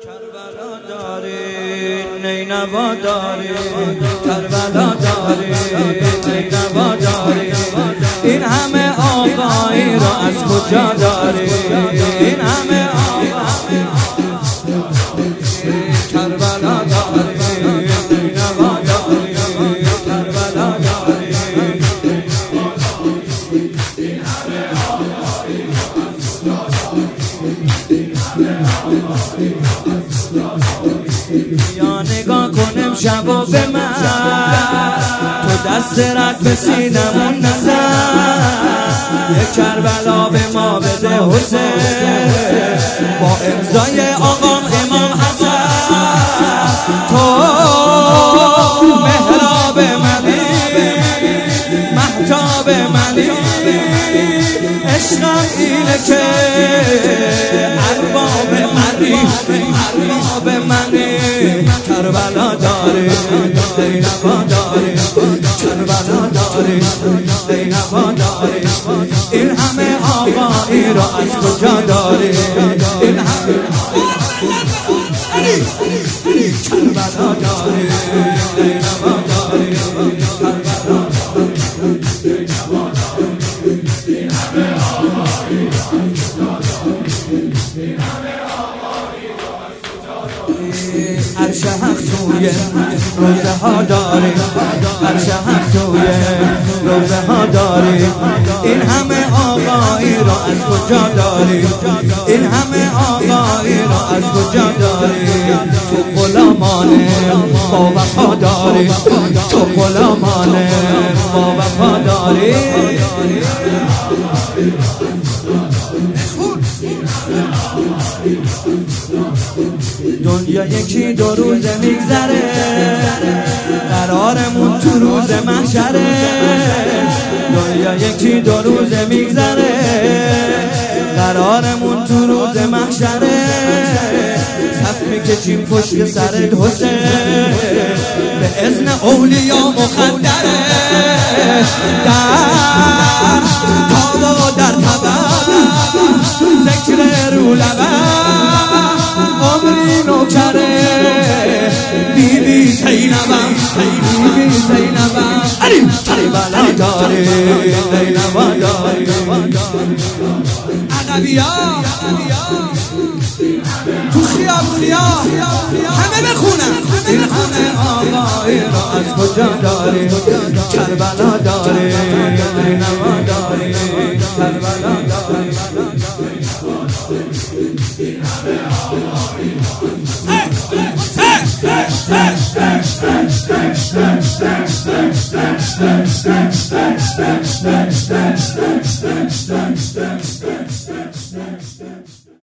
کربلا دارین نینوا دارین کربلا دارین نینوا دارین این همه آقایی را از کجا دارین این همه آقایی کربلا دارین نینوا دارین کربلا دارین این همه آقایی یا نگاه کنم شبا به من تو دست رد به سینمون نزن یک کربلا به ما بده حسین با امضای آقام امام حسن تو محراب منی مهتاب منی عشقم اینه که ارباب منی کربلا داری نینوا داری کربلا داری نینوا داری این همه آقایی را از کجا داری این همه کربلا داری نینوا داری کربلا عرش حق توی روزه ها داری عرش حق توی روزه ها داری این همه آقایی را از کجا داری این همه آقایی را از کجا داری تو غلامان با وفا داری تو غلامان با وفا داری دنیا یکی دو روزه میگذره قرارمون تو روز محشره دنیا یکی دو روزه میگذره قرارمون تو روز محشره صف میکشیم پشت سرت حسین به اذن اولیا مقدره در تابا و در تبا ذکر رو لبه عمری نوکره بیبی زینبم بیبی زینبم کربلا داری نینوا داری عقبیا تو خیابونیا همه بخونن این همه آقایی را از کجا داری کربلا داری نینوا داری کربلا داری این همه آقایی را